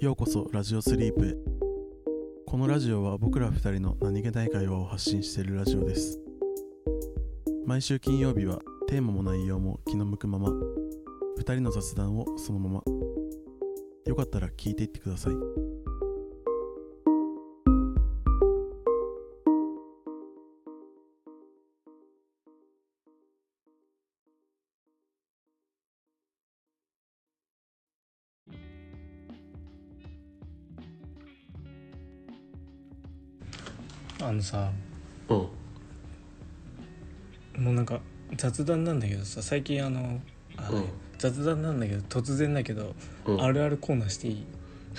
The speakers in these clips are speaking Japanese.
ようこそラジオスリープへ。このラジオは僕ら二人の何気ない会話を発信しているラジオです。毎週金曜日はテーマも内容も気の向くまま、二人の雑談をそのまま。よかったら聞いていってください。 さ、 うんもうなんか雑談なんだけどさ、最近雑談なんだけど突然だけど、あるあるコーナーしていい？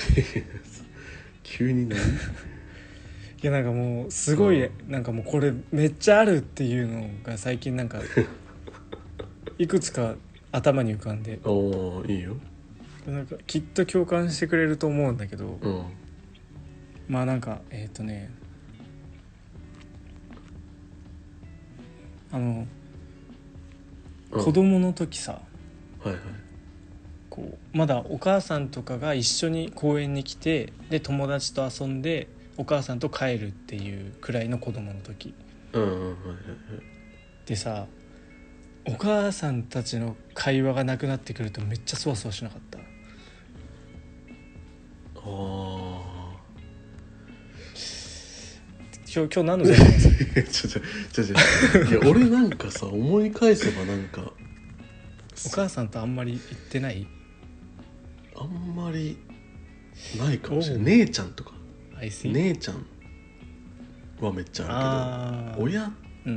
急に何？ いやなんかもうすごい、なんかもうこれめっちゃあるっていうのが最近なんかいくつか頭に浮かんでおーいいよ。 なんかきっと共感してくれると思うんだけど、 うんまあなんか子供の時さ、 はいはい。 こうまだお母さんとかが一緒に公園に来て、で友達と遊んでお母さんと帰るっていうくらいの子供の時はいはいはい。 でさ、お母さんたちの会話がなくなってくるとめっちゃそわそわしなかった？今日何の時間ですか？ いや俺なんかさ思い返せばなんかお母さんとあんまり行ってない？ あんまりないかもしれない。姉ちゃんとか姉ちゃんはめっちゃあるけど、親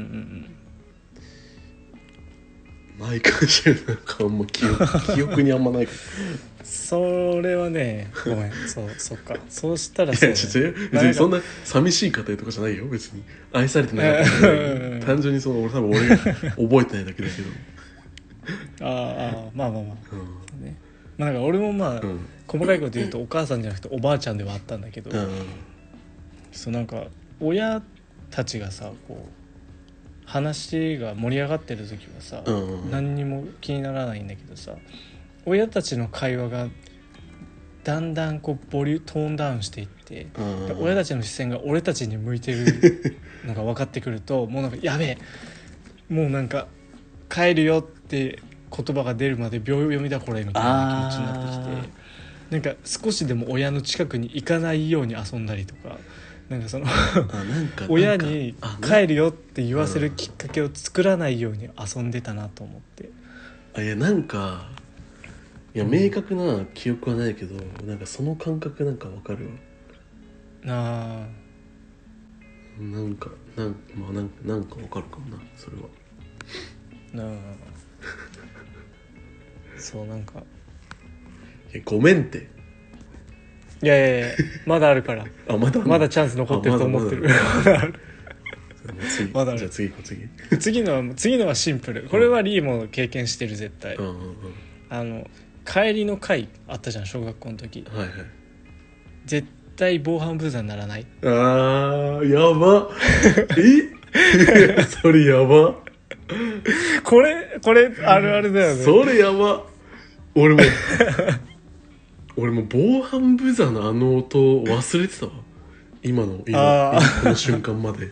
ないかもしれない。なんかあんま記憶にあんまないかも。 それはね、ごめん、そっか。そうしたらそう、ね、 いや別にそんな寂しい家庭とかじゃないよ。別に愛されてなかったら単純にその俺が覚えてないだけだけど。 まあ、ね、まあなんか俺もまあ、細かいこと言うとお母さんじゃなくておばあちゃんではあったんだけど、そうなんか親たちがさこう話が盛り上がってる時はさ、何にも気にならないんだけどさ、親たちの会話がだんだんこうトーンダウンしていって、親たちの視線が俺たちに向いてるのが分かってくるともうなんかやべえ、もうなんか帰るよって言葉が出るまで秒読みだこれみたいな気持ちになってきて、なんか少しでも親の近くに行かないように遊んだりとか、なんかその親に帰るよって言わせるきっかけを作らないように遊んでたなと思って。 いやなんか明確な記憶はないけど、なんかその感覚なんかわかるわ。なんかわかるかもな、それは。 そうなんかごめんって。 いやまだあるからまだチャンス残ってると思ってる。まだある。 じゃあ次次のはシンプル。これはリーも経験してる絶対。帰りの会あったじゃん、小学校の時。 はいはい。 絶対防犯ブザーにならない？ やばそれやば。 これあるあるだよね。 それやば。俺も防犯ブザーのあの音忘れてたわ。今この瞬間まで。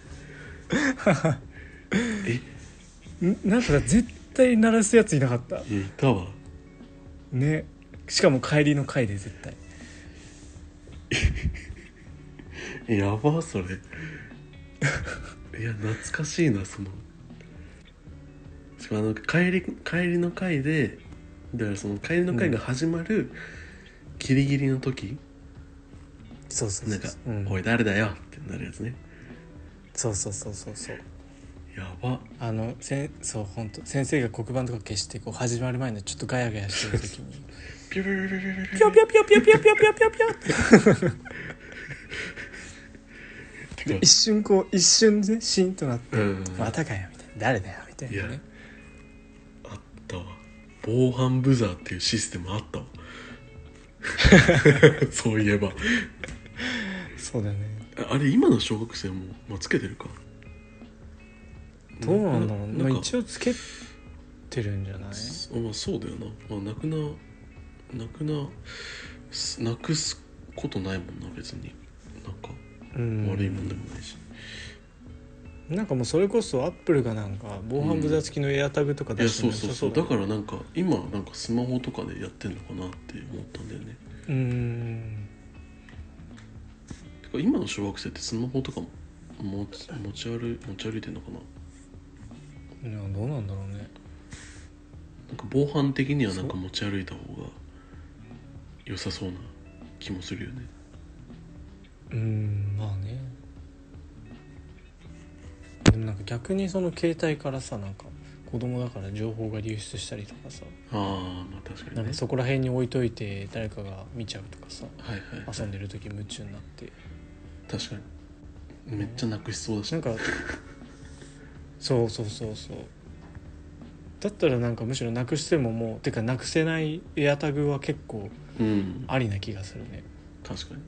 なんか絶対鳴らすやついなかった？ いたわね。しかも帰りの会で絶対。やばそれ。いや懐かしいな。そのしかも帰りの会で、だからその帰りの会が始まるギリギリの時、 そうなんか、おい誰だよってなるやつね。 そうやば。 そう本当先生が黒板とか消してこう始まる前のちょっとガヤガヤしてる時にピュピュピュピュピョピョピョピョピョピョピョピョピョって一瞬でシーンとなって、またかよみたいな、誰だよみたいなね。 あったわ。防犯ブザーっていうシステムあったわ。そういえば。 そうだよね。 あれ今の小学生も、つけてるか。 どうなんだろう。まあ、一応つけてるんじゃない？ まあそうだよな。なくすことないもんな別に。なんかうん悪いもんでもないし、 なんかもうそれこそアップルがなんか防犯ブザー付きのエアタグとかいや出してるそうそうそう、だからなんか今なんかスマホとかでやってんのかなって思ったんだよね。てか今の小学生ってスマホとかも持ち歩いてんのかな。 いやどうなんだろうね。 なんか防犯的にはなんか持ち歩いた方が良さそうな気もするよね。 まあね。でもなんか逆にその携帯からさ、なんか子供だから情報が流出したりとかさ、 ああまあ確かにね。 なんかそこら辺に置いといて誰かが見ちゃうとかさ、 はいはい、はい、 遊んでる時夢中になって、 確かにめっちゃなくしそうだし、 なんかそうだったらなんかむしろなくしてももうてかなくせないエアタグは結構ありな気がするね。 確かに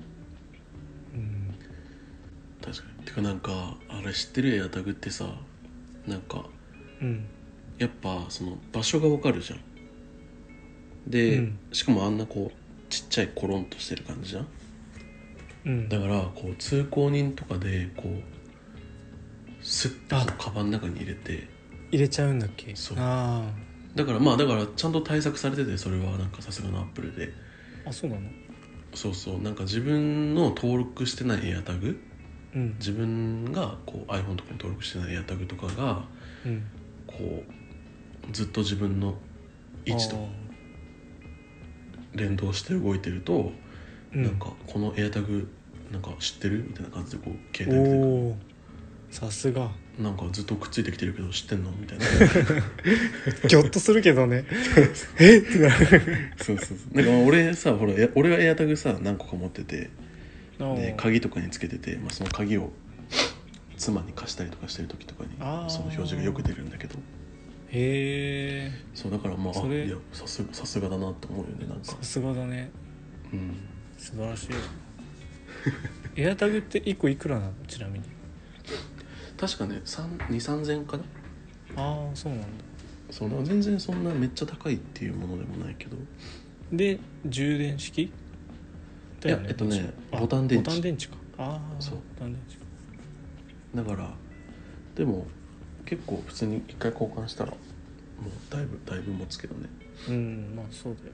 確かに。てかなんかあれ知ってるエアタグってさ、なんかやっぱその場所がわかるじゃん。で、しかもあんなこうちっちゃいコロンとしてる感じじゃん、だからこう通行人とかでこうスッとこうカバンの中に入れちゃうんだっけ。 そうだからちゃんと対策されてて、それはなんかさすがのアップルで。 あ、そうなの。 そうなんか自分の登録してないエアタグ、自分がこう iPhone とかに登録してないエアタグとかが、こうずっと自分の位置と連動して動いてると、なんかこのエアタグなんか知ってるみたいな感じでこう携帯見てくる。 さすが。 なんかずっとくっついてきてるけど知ってんのみたいなギョッとするけどねえってなるそうなんか俺さ、ほら俺はエアタグさ何個か持ってて、で鍵とかにつけてて、その鍵を妻に貸したりとかしてる時とかにその表示がよく出るんだけど。 へえ。 そうだからいやさすがだなと思うよね。なんかさすがだね。素晴らしいエアタグって1個いくらなの、ちなみに。 確かね2,000-3,000円かな。 ああ、そうなんだ。 そうだ、全然そんなめっちゃ高いっていうものでもないけど。 で充電式だよね。 ボタン電池か。ああ、そうボタン電池か。 だからでも結構普通に一回交換したらもうだいぶ持つけどね。 まあそうだよ。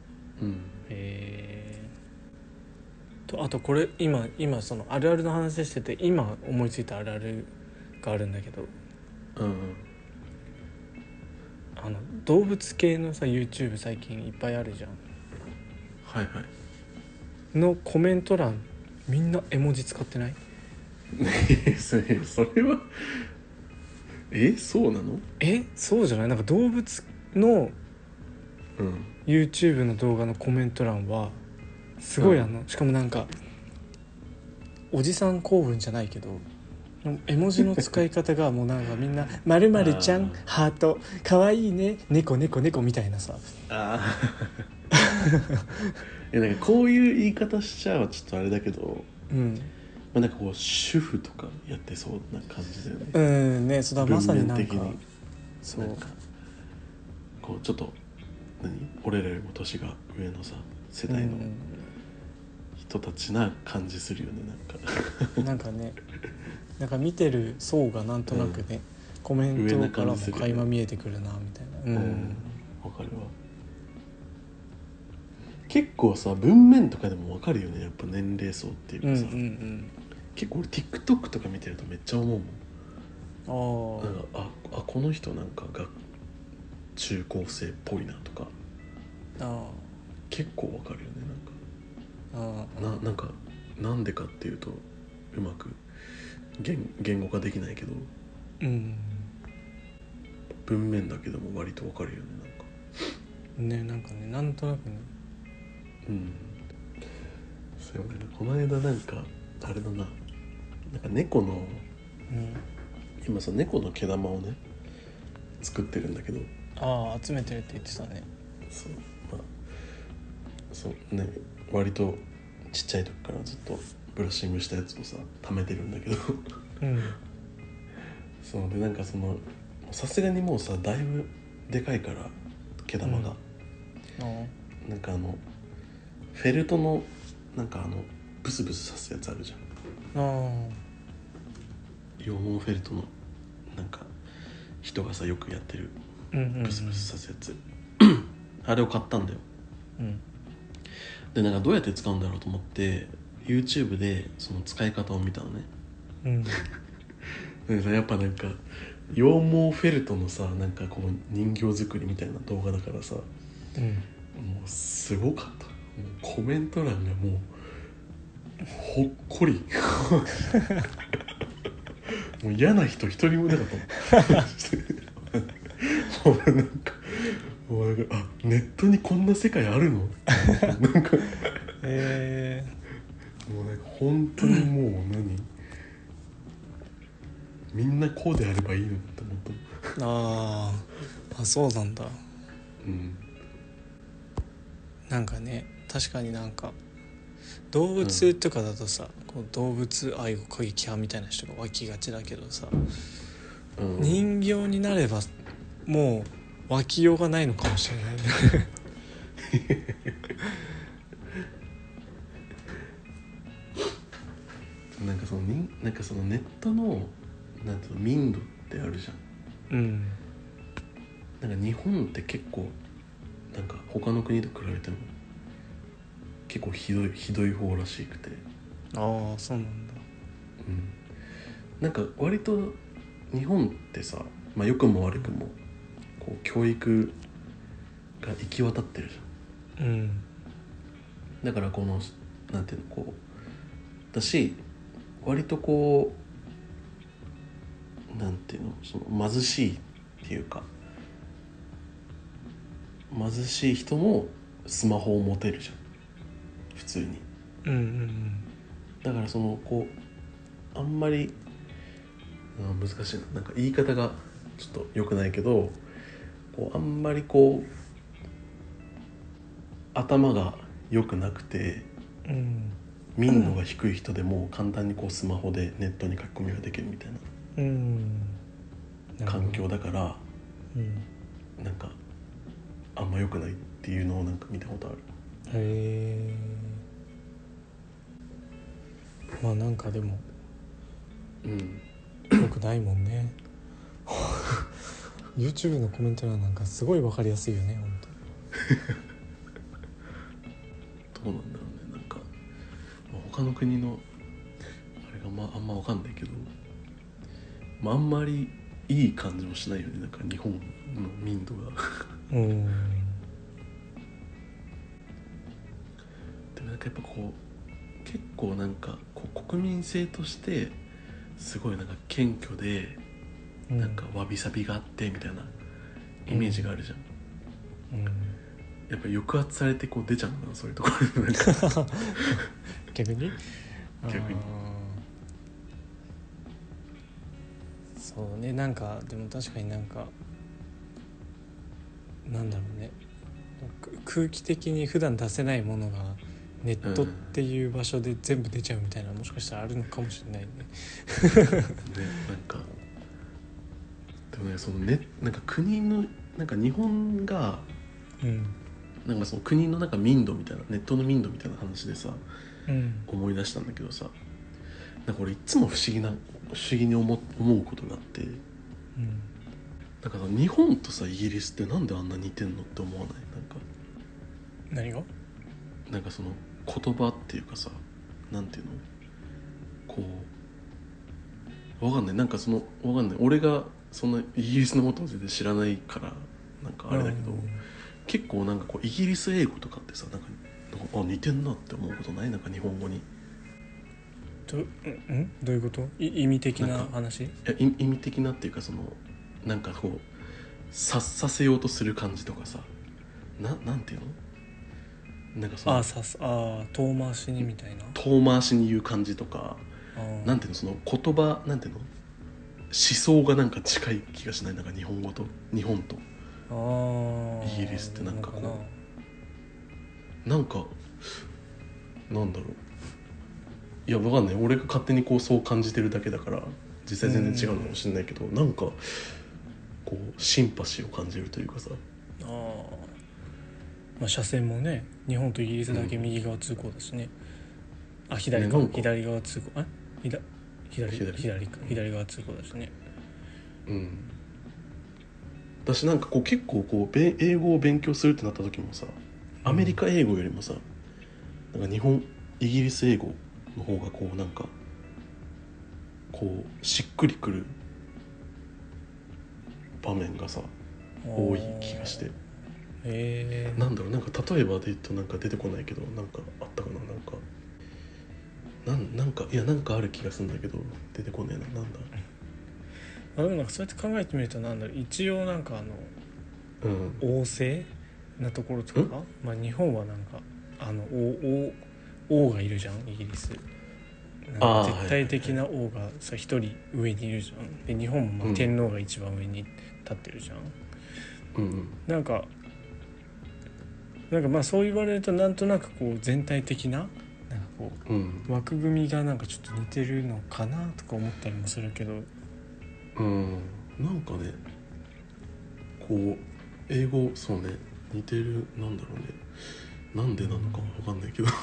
あとこれ今そのあるあるの話してて今思いついたあるあるがあるんだけど、動物系のさ YouTube 最近いっぱいあるじゃん。 はいのコメント欄みんな絵文字使ってない？ それはそうなの？ そうじゃない？なんか動物の YouTube の動画のコメント欄はすごいしかもなんかおじさん構文じゃないけど絵文字の使い方がもうなんかみんな〇〇ちゃんハートかわいいね猫みたいなさ。 なんかこういう言い方しちゃうちょっとあれだけど、なんかこう主婦とかやってそうな感じだよね。 そうだ、まさになんかそうなんかこうちょっと俺らよりも年が上のさ世代の人たちな感じするよね。 なんかね、なんか見てる層がなんとなくね、コメントからも垣間見えてくるなみたいな。 わかるわ。結構さ文面とかでもわかるよね、やっぱ年齢層っていうかさ、結構俺 TikTok とか見てるとめっちゃ思うもん。なんかこの人なんかが中高生っぽいなとか結構わかるよね。なんかなんでかっていうとうまく言語化できないけど、文面だけでも割とわかるよね。 なんかね、なんとなくね。 そうね。この間なんかあれだな、なんか猫の、今さ猫の毛玉をね作ってるんだけど、 集めてるって言ってたね。 そうね、割とちっちゃい時からずっとブラッシングしたやつをさ貯めてるんだけどそうで、なんかそのさすがにもうさだいぶでかいから毛玉が、なんかフェルトのなんかブスブス刺すやつあるじゃん。 あ羊毛フェルトのなんか人がさよくやってるうんうんうんブスブス刺すやつ、あれを買ったんだよ。 うんでなんかどうやって使うんだろうと思って YouTube でその使い方を見たのね。 うんでさやっぱなんか羊毛フェルトのさなんかこう人形作りみたいな動画だからさ、もうすごかった。もうコメント欄がもうほっこりもう嫌な人一人もいなかったもんもうなんかあネットにこんな世界あるのなんかもうなんか本当にもうみんなこうであればいいのって思ったもん。 あそうなんだ。 うんなんかね確かになんか動物とかだとさ、こう動物愛護過激派みたいな人が湧きがちだけどさ、人形になればもう湧きようがないのかもしれないねなんかそのネットのなんていうの民度ってあるじゃん。なんか日本って結構なんか他の国と比べても結構ひどい方らしくて。 ああそうなんだ。 なんか割と日本ってさ、まあ良くも悪くもこう教育が行き渡ってるじゃん。だからこのなんていうのこうだし割とこうなんていうのその貧しいっていうか貧しい人もスマホを持てるじゃん普通に。だからそのこうあんまり難しいな、なんか言い方がちょっと良くないけどこうあんまりこう頭が良くなくて、民度が低い人でも簡単にこうスマホでネットに書き込みができるみたいな環境だから、なんかあんま良くないっていうのをなんか見たことある。 へえ。まあなんかでも良くないもんねYouTube のコメント欄なんかすごい分かりやすいよね本当。どうなんだろうね。なんか他の国のあれがあんま分かんないけど、あんまりいい感じもしないよね。なんか日本の民度がでもなんかやっぱこう結構なんかこう国民性としてすごいなんか謙虚で、なんかわびさびがあってみたいなイメージがあるじゃん。やっぱ抑圧されてこう出ちゃうのかなそういうところで逆にそうね。なんかでも確かになんかなんだろうね、空気的に普段出せないものがネットっていう場所で全部出ちゃうみたいなもしかしたらあるのかもしれないねなんかでもねそのねなんか国のなんか日本が、なんかその国のなんか民度みたいなネットの民度みたいな話でさ、思い出したんだけどさ、なんか俺いつも不思議に思うことがあって、なんかさ日本とさイギリスってなんであんな似てんのって思わない？ 何が？ なんかその言葉っていうかさ、なんていうのこうわかんない。なんかそのわかんない。俺がそんなイギリスのことを全然知らないからなんかあれだけど、結構なんかこうイギリス英語とかってさなんか似てんなって思うことない？なんか日本語にどういうこと？意味的な話？ いや意味的なっていうかそのなんかこう察させようとする感じとかさ、なんていうのなんかその遠回しにみたいな遠回しに言う感じとか、なんていうのその言葉なんていうの思想がなんか近い気がしない？なんか日本とイギリスってなんかこうなんかなんだろう、いやわかんない。俺が勝手にこうそう感じてるだけだから実際全然違うのかもしれないけど、なんかこうシンパシーを感じるというかさ。 まあ車線もね日本とイギリスだけ右側通行だしね。 あ、左か、 ね、 左側通行、左側通行だしね。 私なんかこう結構こう英語を勉強するってなった時もさ、アメリカ英語よりもさ、なんかイギリス英語の方がこうなんかこうしっくりくる場面がさ多い気がして、なんだろう、なんか例えばで言うとなんか出てこないけど、なんかあったかな、なんかある気がするんだけど出てこねえな、なんだ。 でもなんかそうやって考えてみると、なんだろう、一応なんか王政なところとか、まあ日本はなんか王がいるじゃん、イギリス。なんか絶対的な王がさ一人上にいるじゃん。で日本もまあ天皇が一番上に立ってるじゃん。なんかまあそう言われるとなんとなくこう全体的ななんかこう、枠組みがなんかちょっと似てるのかなとか思ったりもするけど、 なんかねこう英語そうね似てる、なんだろうね、なんでなのかわかんないけど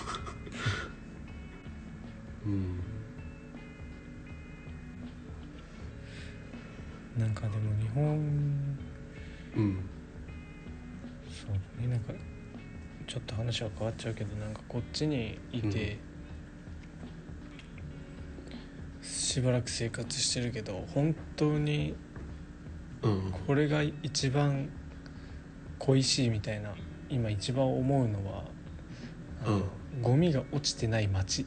なんかでも日本そうね、なんかちょっと話は変わっちゃうけど、なんかこっちにいて、しばらく生活してるけど本当にこれが一番恋しいみたいな、今一番思うのはゴミが落ちてない街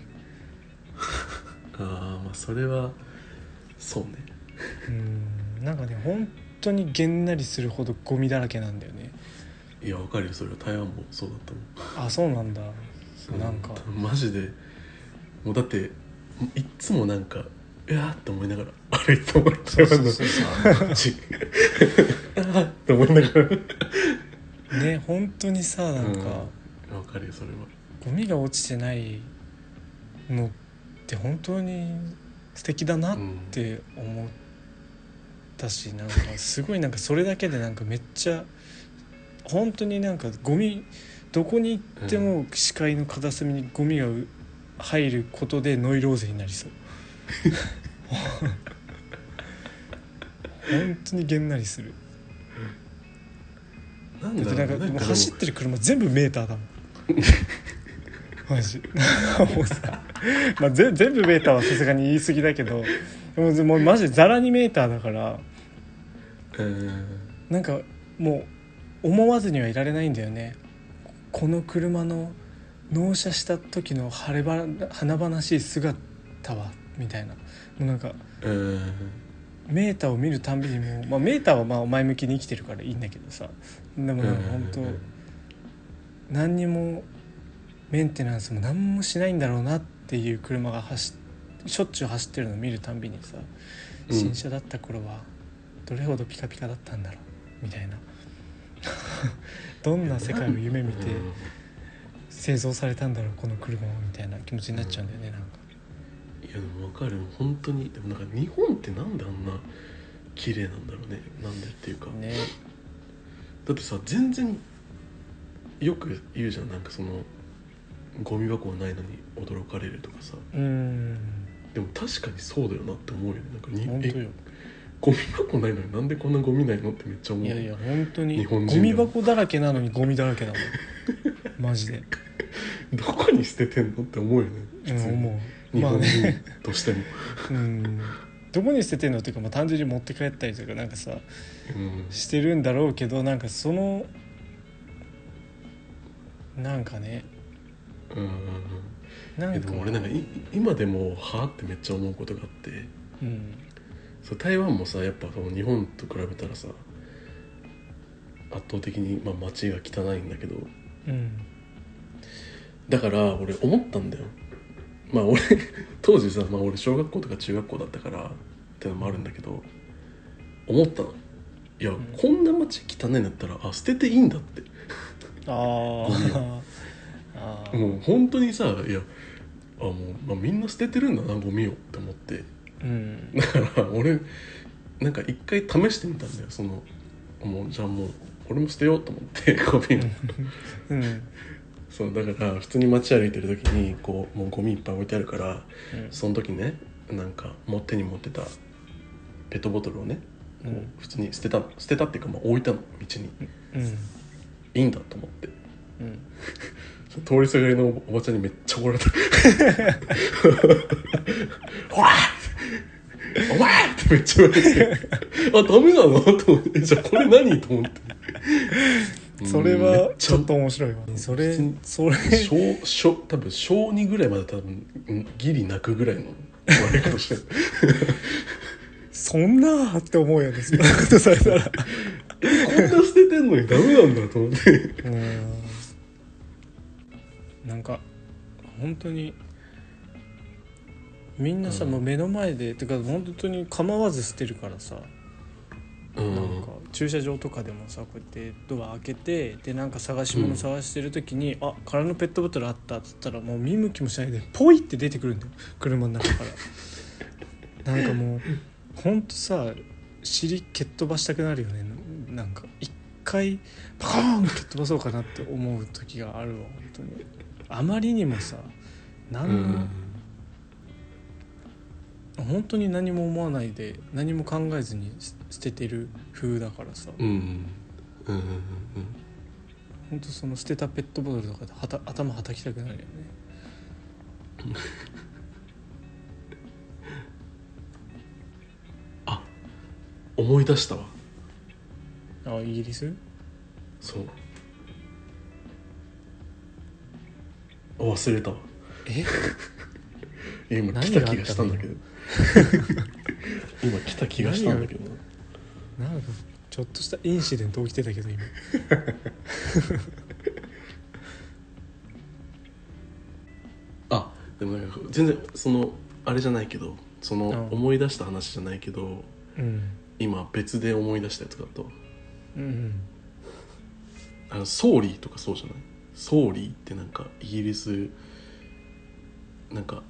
まあそれはそうね。 なんかね本当にげんなりするほどゴミだらけなんだよね。 いやわかるよ、それは台湾もそうだったもん。 あ、そうなんだ。なんかマジでもうだっていっつもなんかうわーって思いながら歩いてもらって台湾の街あーって思いながらね、本当にさ、なんかわかるよ、それは。 ゴミが落ちてないのって本当に素敵だなって思ったし、なんかすごいなんかそれだけでなんかめっちゃ本当になんかゴミどこに行っても視界の片隅にゴミが入ることでノイローゼになりそう本当にげんなりする。 なんだろう、 だってなんか走ってる車全部メーターだもんマジもうさ、まあ、全部メーターはさすがに言い過ぎだけど、もうマジザラにメーターだから、なんかもう思わずにはいられないんだよね。この車の納車した時の華々しい姿はみたいな、もうなんか、メーターを見るたんびにもう、まあ、メーターはまあ前向きに生きてるからいいんだけどさ、でもなんか本当、何にもメンテナンスも何もしないんだろうなっていう車がしょっちゅう走ってるのを見るたんびにさ、新車だった頃はどれほどピカピカだったんだろうみたいなどんな世界を夢見て製造されたんだろうこの車をみたいな気持ちになっちゃうんだよね。なんかいやでも分かる、本当に。でもなんか日本ってなんであんな綺麗なんだろうね。なんでっていうか、 ね、 だってさ全然よく言うじゃん、なんかそのゴミ箱がないのに驚かれるとかさ。でも確かにそうだよなって思うよね。なんか本当よ、 ゴミ箱ないのになんでこんなゴミないのってめっちゃ思う。 いやいや本当に日本人ゴミ箱だらけなのにゴミだらけだもんマジでどこに捨ててんのって思うよね、普通に。 思う、 日本人としても、 どこに捨ててんのっていうか、まあ、単純に持って帰ったりとかなんかさ、してるんだろうけど、なんかそのなんかね、 なんかでも俺なんか今でもはぁってめっちゃ思うことがあって、そう台湾もさやっぱ日本と比べたらさ圧倒的に、まあ、街が汚いんだけど、だから俺思ったんだよ。まあ俺当時さ、まあ、俺小学校とか中学校だったからってのもあるんだけど、思ったの。いや、こんな街汚いんだったら捨てていいんだってゴミをもう本当にさ、いやもう、まあ、みんな捨ててるんだなゴミをって思って、だから俺なんか一回試してみたんだよ。そのもうじゃあもう俺も捨てようと思ってゴミをそうだから普通に街歩いてる時にこうもうゴミいっぱい置いてあるから、その時ねなんか手に持ってたペットボトルをねこう普通に捨てたっていうか、置いたの道に、いいんだと思って、通りすがりのおばちゃんにめっちゃ怒られたほらお前ってめっちゃ言われてあ、ダメなのと思って、じゃあこれ何と思ってそれはちょっと面白いわ。それ多分小2ぐらいまで多分ギリ泣くぐらいの悪いことしてるそんなーって思うよね、そんなことされたらこんな捨ててんのにダメなんだと思ってなんか本当にみんなさ、もう目の前でてか本当に構わず捨てるからさ、なんか駐車場とかでもさこうやってドア開けてでなんか探し物探してる時に、あ、空のペットボトルあったっつったらもう見向きもしないでポイって出てくるんだよ、車の中からなんかもうほんとさ尻蹴っ飛ばしたくなるよね。なんか一回パコーン蹴っ飛ばそうかなって思う時があるわ。本当にあまりにもさ本当に何も思わないで何も考えずに捨ててる風だからさ、本当その捨てたペットボトルとかで頭はたきたくなるよねあ、思い出したわ。 あ、イギリス？ そう忘れたわ。今来た気がしたんだけど今来た気がしたんだけどなんかちょっとしたインシデント起きてたけど今あ、でもなんか全然そのあれじゃないけど、その思い出した話じゃないけど、今別で思い出したやつだと、ソーリーとかそうじゃない？ソーリーってなんかイギリスなんか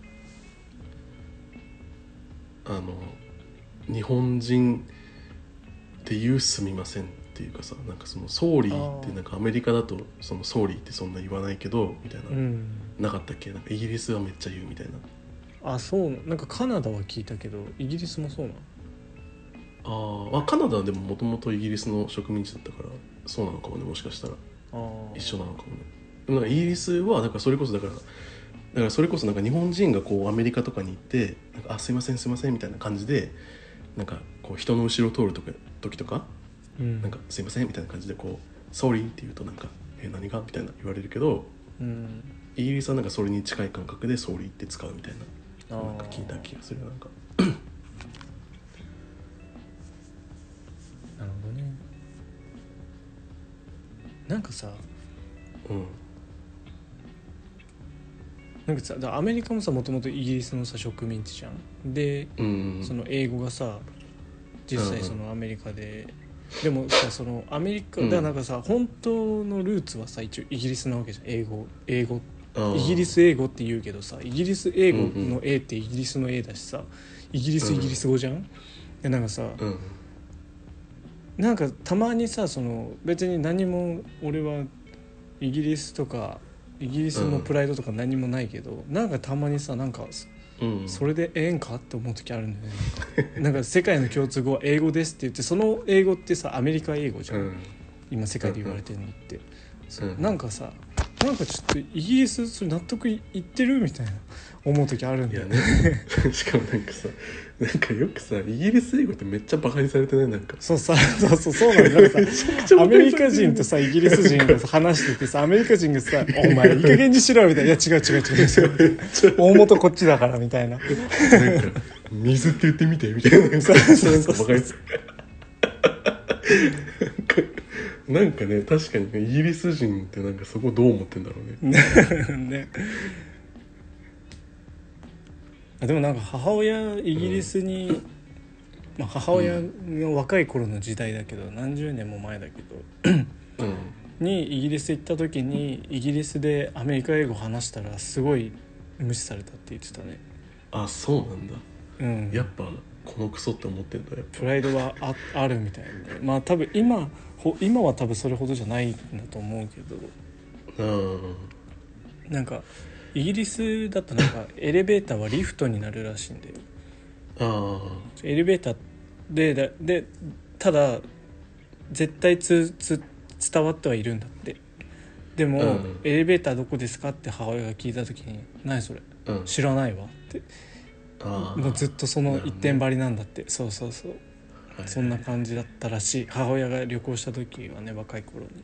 日本人っていうすみませんっていうかさ、なんかそのソーリーってなんかアメリカだとそのソーリーってそんな言わないけどみたいな、なかったっけ？なんかイギリスはめっちゃ言うみたいな。 あ、そう。なんかカナダは聞いたけどイギリスもそうなの？カナダはでももともとイギリスの植民地だったからそうなのかもね、もしかしたら一緒なのかもね。でもなんかイギリスはなんかそれこそだからそれこそなんか日本人がこうアメリカとかに行ってなんかすいませんすいませんみたいな感じでなんかこう人の後ろを通る時とか、なんかすいませんみたいな感じでこうソーリーって言うとなんか何がみたいな言われるけど、イギリスはなんかそれに近い感覚でソーリーって使うみたいな、なんか聞いた気がする。なんかなるほどね。なんかさ、なんかさ、アメリカもさもともとイギリスのさ植民地じゃん。で、その英語がさ実際そのアメリカで、でもさそのアメリカだからなんかさ、本当のルーツはさ一応イギリスなわけじゃん。英語イギリス英語って言うけどさ、イギリス英語の A ってイギリスの A だしさ、イギリス語じゃん。でなんかさ、なんかたまにさその別に何も俺はイギリスとかイギリスのプライドとか何もないけど、なんかたまにさなんかそれでええんかって思う時あるんだよね。なんか世界の共通語は英語ですって言って、その英語ってさアメリカ英語じゃん、今世界で言われてるのって、なんかさなんかちょっとイギリスそれ納得いってるみたいな思う時あるんだよね。 しかもなんかさ、なんかよくさイギリス英語ってめっちゃバカにされてね、なんかそうなんだ。なんかさアメリカ人とさイギリス人がさ話しててさ、アメリカ人がさ「お前いい加減にしろ」みたいな「いや違う大元こっちだから」みたいな、なんか「水って言ってみて」みたいな、なんかバカにさなんかね、確かにイギリス人ってなんかそこどう思ってんだろうね。 ね。でもなんか母親イギリスに、母親の若い頃の時代だけど、何十年も前だけど、にイギリス行った時にイギリスでアメリカ英語話したらすごい無視されたって言ってたね。 あ、そうなんだ。やっぱこのクソって思ってんだよ。 プライドは あるみたいで、多分今は多分それほどじゃないんだと思うけど、 なんかイギリスだとなんかエレベーターはリフトになるらしいんだよ。エレベーターでただ絶対伝わってはいるんだって。でも、エレベーターどこですかって母親が聞いた時に何それ、知らないわって、もうずっとその一点張りなんだって。そう、そんな感じだったらしい。母親が旅行した時はね、若い頃に。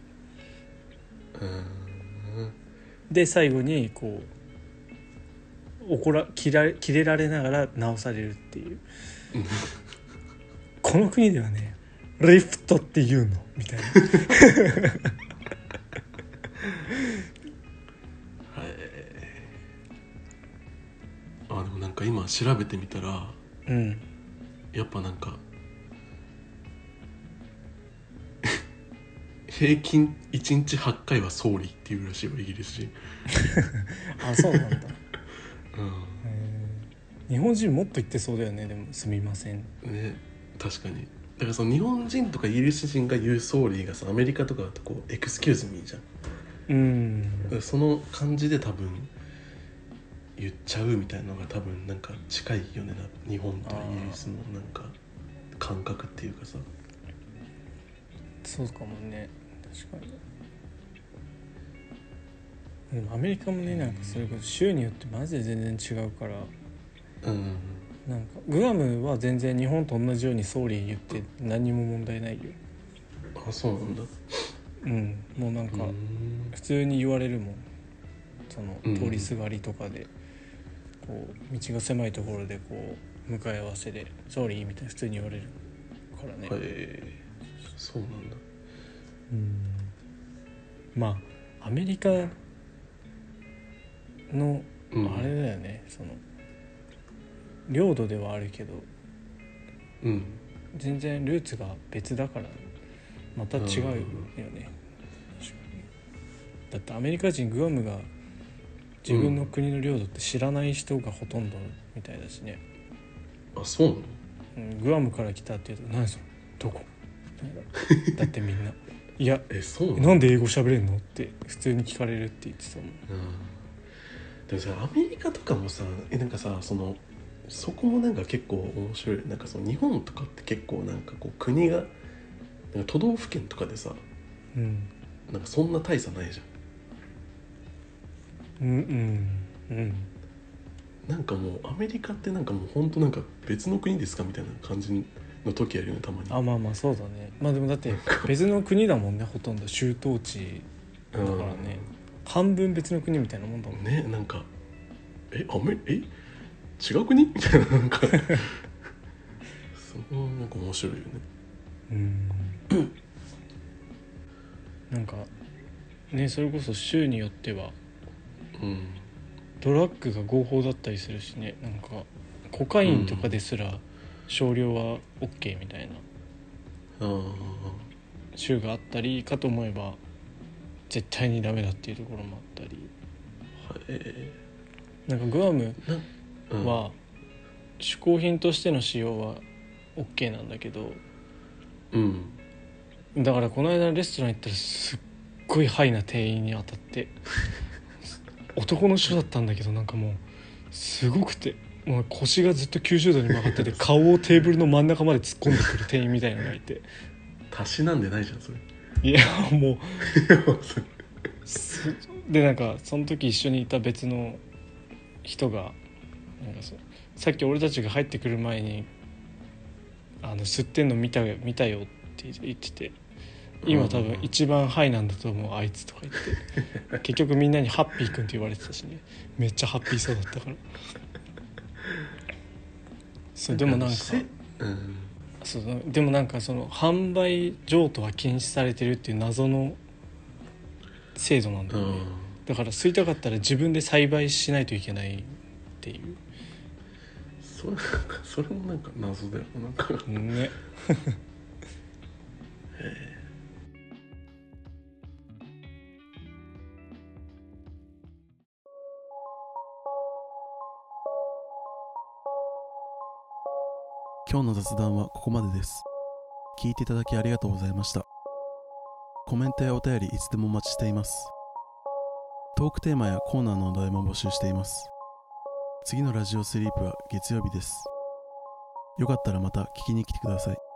で最後にこうキレられながら直されるっていうこの国ではねリフトって言うのみたいなでもなんか今調べてみたら、やっぱなんか平均1日8回は総理っていうらしいよ、イギリス人あ、そうなんだ日本人もっと言ってそうだよね。でもすみませんね、確かに。だからその日本人とかイギリス人が言う総理がさ、アメリカとかだとこうエクスキューズミーじゃん。その感じで多分言っちゃうみたいなのが多分なんか近いよね、日本とイギリスのなんか感覚っていうかさ。 そうかもね、確かに。でもアメリカもね、なんかそれこそ州によってマジで全然違うから、なんかグアムは全然日本と同じように総理言って何も問題ないよ。 あ、そうなんだ。 もうなんか普通に言われるもん。その通りすがりとかでこう道が狭いところでこう向かい合わせで総理みたいな普通に言われるからね。 そうなんだ。 まあアメリカのあれだよね、その領土ではあるけど、全然ルーツが別だからまた違うよね。だってアメリカ人グアムが自分の国の領土って知らない人がほとんどみたいだしね。 あ、そうなの？ グアムから来たって言うと何それどこだってみんないやそうなんで英語喋れんのって普通に聞かれるって言ってたもん。 でもさ、アメリカとかもさ、なんかさ、そこもなんか結構面白い。なんかその日本とかって結構なんかこう国がなんか都道府県とかでさ、なんかそんな大差ないじゃん。なんかもうアメリカってなんかもう本当なんか別の国ですかみたいな感じの時あるよね、たまに。 まあそうだね。まあでもだって別の国だもんね、ほとんど州統治だからね、半分別の国みたいなもんだもんね。なんか違う国みたいな、なんかそこなんか面白いよね。 なんかね、それこそ州によっては、ドラッグが合法だったりするしね。なんかコカインとかですら少量は OK みたいな州があったりかと思えば絶対にダメだっていうところもあったり、なんかグアムは嗜好品としての使用は OK なんだけど、だからこの間レストラン行ったらすっごいハイな店員に当たって男の人だったんだけど、なんかもうすごくて、もう腰がずっと90度に曲がってて顔をテーブルの真ん中まで突っ込んでくる店員みたいなのがいて、 たしなんでないじゃんそれ。 いやもうでなんかその時一緒にいた別の人がなんかさっき俺たちが入ってくる前に吸ってんの見たよって言ってて、今多分一番ハイなんだと思うあいつとか言って結局みんなにハッピーくんって言われてたしね。めっちゃハッピーそうだったからそう。でもなんかそうでもなんかその販売譲渡は禁止されてるっていう謎の制度なんだよね。だから吸いたかったら自分で栽培しないといけないっていう。 それもなんか謎だよなんかね今日の雑談はここまでです。聞いていただきありがとうございました。コメントやお便りいつでもお待ちしています。 トークテーマやコーナーのお題も募集しています。次のラジオスリープは月曜日です。よかったらまた聞きに来てください。